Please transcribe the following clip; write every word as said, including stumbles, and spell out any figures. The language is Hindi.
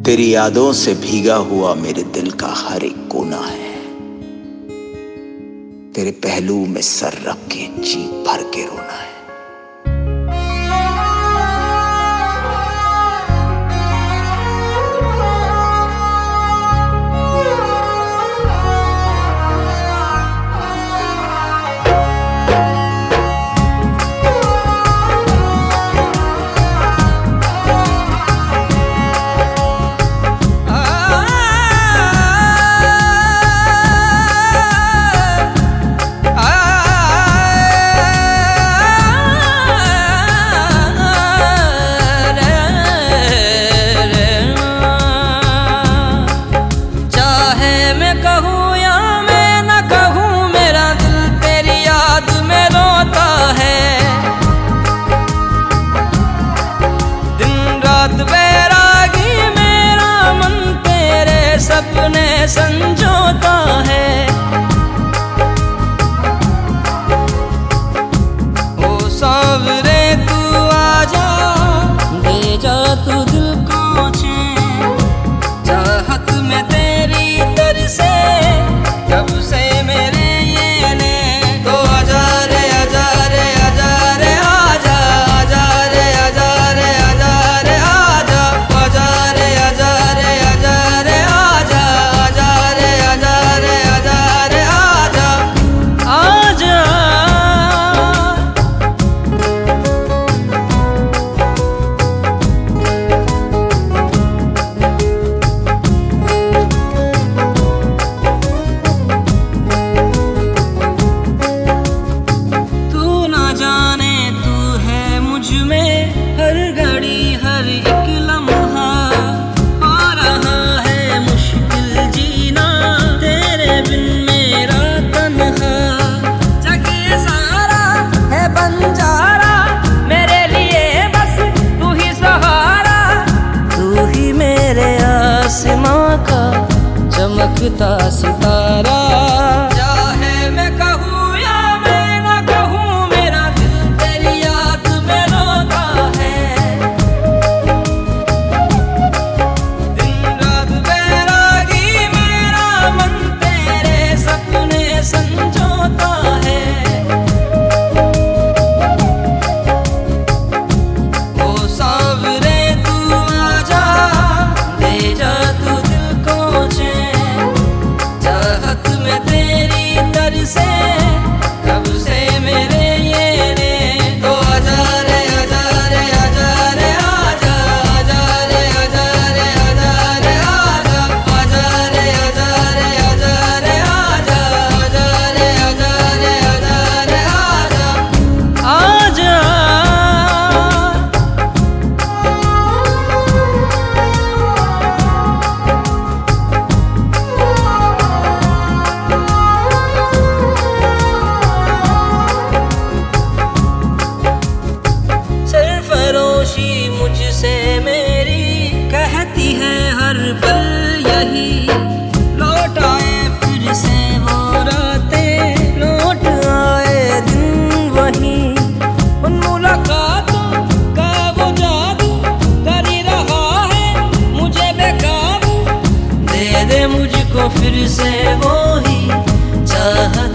तेरी यादों से भीगा हुआ मेरे दिल का हर एक कोना है। तेरे पहलू में सर रख के जी भर के रोना है। सपने संजोता है ओ सावरे तू आजा, दे जा तू दिल को चैन। चाहत में तेरी तरसे कब से मेरे ये ने, तो आजा रे आजा रे आजा रे आजा आजा रे आजा रे आजा रे आजा आजा रे आजा रे आजा रे हर घड़ी हर एक लम्हा आ रहा है मुश्किल जीना, तेरे बिन मेरा तन्हा। जग ये सारा है बंजारा, मेरे लिए बस तू ही सहारा। तू ही मेरे आसमां का चमकता सितारा। चाहे मैं कहूँ या मैं ना कहूँ, मेरा दिल तेरी याद में रोता है। संजोता है ओ सावरे तू आजा, दे जा तू दिल को चैन। चाहत में तेरी तरसे कब से मेरे ये ने, तो आजा रे आजा रे आजा रे आजा आजा रे आजा रे आजा रे आजा आजा रे आजा रे आजा रे आजा मुझसे मेरी कहती है हर पल यही, लौट आए फिर से वो रातें, लौट आए दिन वही। उन मुलाकातों का वो जादू कर ही रहा है मुझे बेकाबू। दे दे मुझको फिर से वो ही चाहत